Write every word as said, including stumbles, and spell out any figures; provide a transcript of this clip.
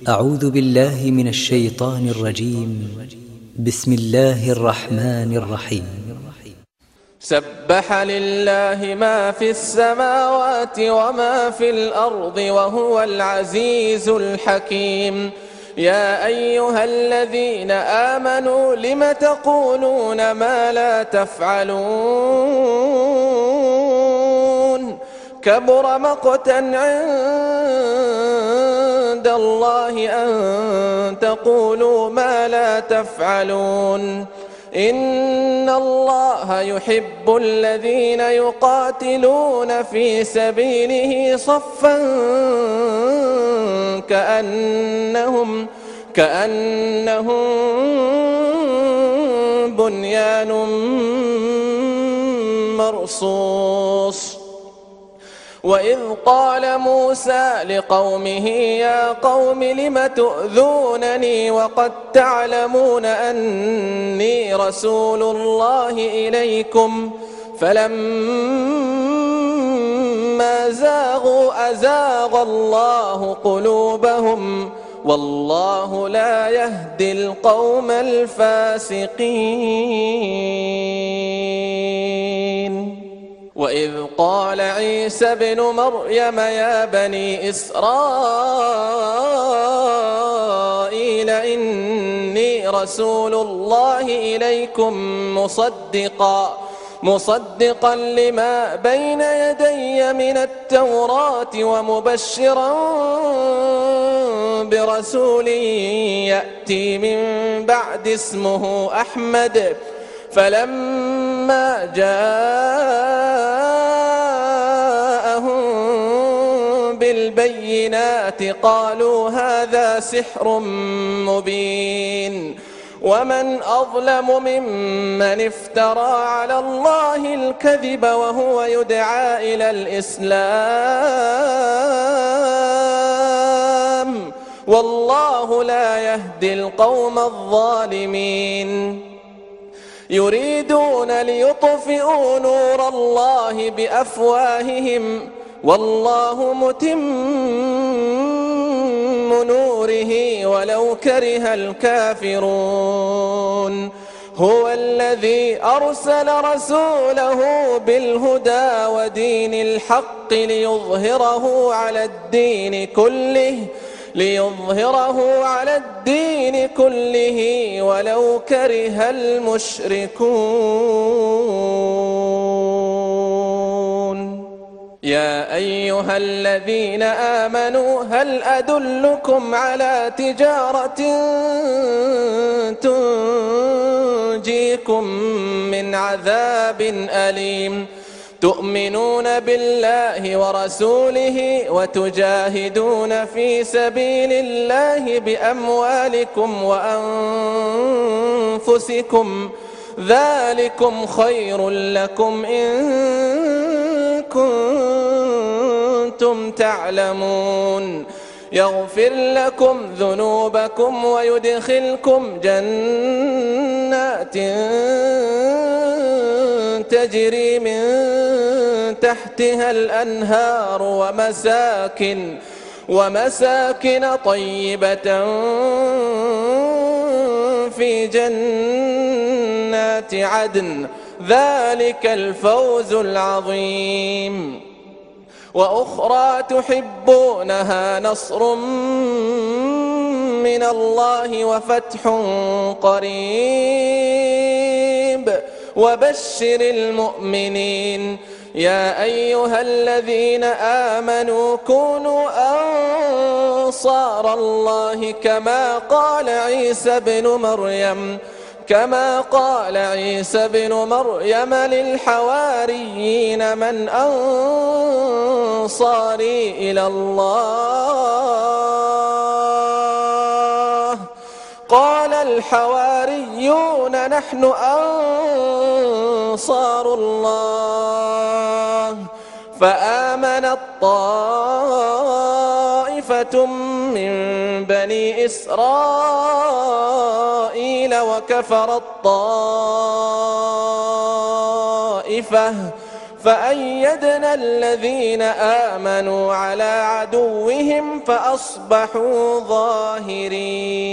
أعوذ بالله من الشيطان الرجيم. بسم الله الرحمن الرحيم. سبح لله ما في السماوات وما في الأرض وهو العزيز الحكيم. يا أيها الذين آمنوا لم تقولون ما لا تفعلون كبر مقتا عند الله أن تقولوا ما لا تفعلون. إن الله يحب الذين يقاتلون في سبيله صفا كأنهم كأنهم بنيان مرصوص. وإذ قال موسى لقومه يا قوم لم تؤذونني وقد تعلمون أني رسول الله إليكم فلما زاغوا أزاغ الله قلوبهم والله لا يهدي القوم الفاسقين. وإذ قال عيسى ابن مريم يا بني إسرائيل إني رسول الله إليكم مصدقا مصدقا لما بين يدي من التوراة ومبشرا برسول يأتي من بعد اسمه أحمد. فلما جاءهم بالبينات قالوا هذا سحر مبين. ومن أظلم ممن افترى على الله الكذب وهو يدعى إلى الإسلام والله لا يهدي القوم الظالمين. يريدون ليطفئوا نور الله بأفواههم والله متم نوره ولو كره الكافرون. هو الذي أرسل رسوله بالهدى ودين الحق ليظهره على الدين كله ليظهره على الدين كله ولو كره المشركون. يا أيها الذين آمنوا هل أدلكم على تجارة تنجيكم من عذاب أليم تؤمنون بالله ورسوله وتجاهدون في سبيل الله بأموالكم وأنفسكم ذلكم خير لكم إن كنتم تعلمون. يغفر لكم ذنوبكم ويدخلكم جنات تجري من تحتها الأنهار ومساكن ومساكن طيبة في جنات عدن ذلك الفوز العظيم. وأخرى تحبونها نصر من الله وفتح قريب وبشر المؤمنين. يا أيها الذين آمنوا كونوا أنصار الله كما قال عيسى ابن مريم كما قال عيسى ابن مريم للحواريين من أنصاري إلى الله قال الحواريون نحن أنصار الله. فآمنت طائفة من بني إسرائيل وكفرت طائفة فأيدنا الذين آمنوا على عدوهم فأصبحوا ظاهرين.